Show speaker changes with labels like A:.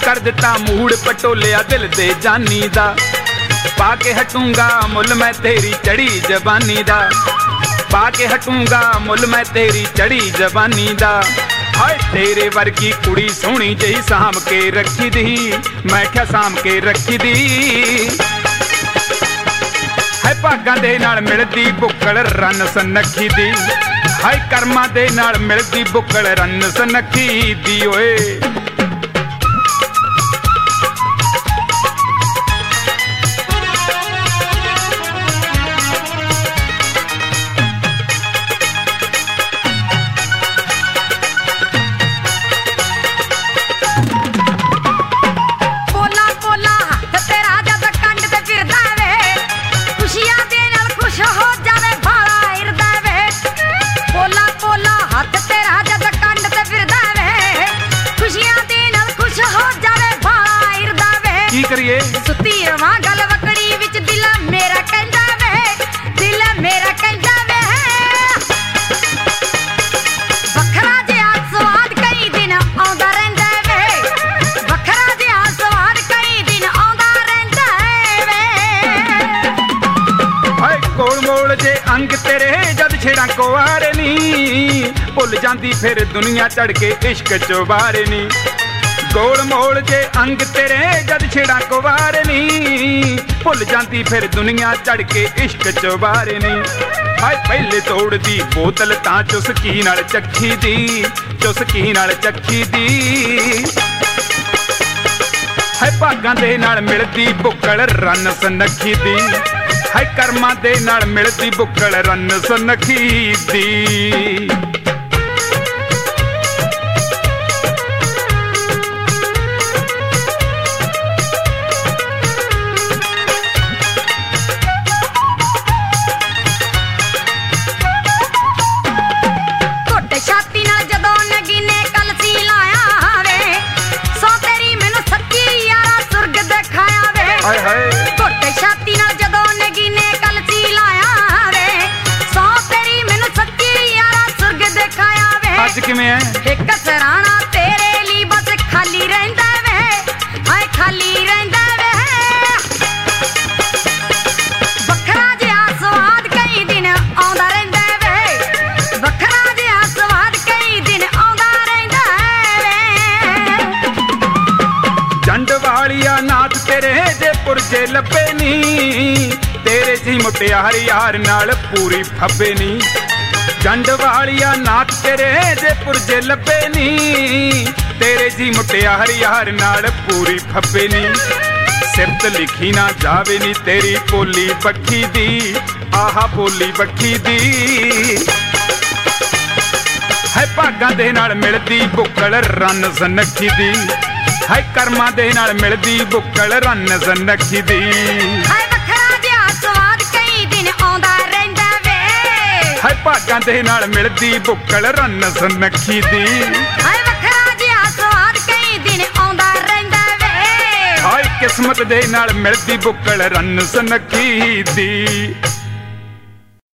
A: कर दिता मूड पटोलिया दिल दे जानी दा पाके हटूंगा मुल मैं तेरी चढ़ी जवानी दा पाके हटूंगा मुल मैं तेरी चढ़ी जवानी दा हाय तेरे वर्गी कुड़ी सोहनी जही साम के रखी दी मैं क्या साम के रखी दी है भागां दे नाल मिलदी बुक्कल रन सनखी दी हाय कर्मां दे नाल मिलदी बुक्कल रन सनखी दी ओए करिए
B: सुती रवां गल वकड़ी विच दिल मेरा कहंदा वे दिल मेरा कहंदा वे वखरा जिहा स्वाद कई दिन आउंदा रहिंदा वे वखरा जिहा स्वाद कई दिन आउंदा रहिंदा वे
A: हाय कोल मोल जे अंग तेरे जद छेड़ा कुआरे नी भुल जांदी फिर दुनिया चढ़ के इश्क चोबारे नी गोल मोल जे अंग तेरे जद छेड़ा कुवारे नी भुल जाती फिर दुनिया चढ़ के इश्क चोबारे नी हाय पहले तोड़ दी बोतल तां चुसकी नाल चखी दी चुसकी नाल चखी दी हाय भागां दे नाल मिलदी बुक्कल रन सनखी दी हाय कर्मां दे नाल मिलदी बुक्कल रन सनखी दी हाय हाय
B: घुट छाती नाल जदों नगीने कलसी लाया वे सौ तेरी मैनू सच्ची यारा सुर्ग दिखाया वे
A: अज किवें है
B: एक सराणा तेरे ली बस खाली रहिंदा वे हाय खाली रहिंदा वे वखरा जिहा स्वाद कई दिन आउंदा रहिंदा वे वखरा जिहा स्वाद कई दिन आउंदा रहिंदा वे
A: जंड वालिया नाथ तेरे जे पुरजे लब्बे नी तेरे जी मुटियार यार नाल पूरी फब्बे नी जंड वालिया नाथ तेरे जे पुरजे लब्बे नी तेरे जी मुटियार यार नाल पूरी फब्बे नी सिफत लिखी ना जावे नी तेरी बोली बखी दी आहा बोली बखी दी है भागां दे नाल मिलदी बुक्कल रन सनखी दी हाय कर्मां दे नाल मिलदी बुक्कल रन सनखी दी
B: हाय वखरा जिहा स्वाद कई दिन आउंदा रहिंदा वे
A: हाय भागां दे नाल मिलदी बुक्कल रन सनखी दी
B: हाय वखरा जिहा स्वाद कई दिन आउंदा रहिंदा वे
A: हाय किस्मत दे नाल मिलदी बुक्कल रन सनखी दी।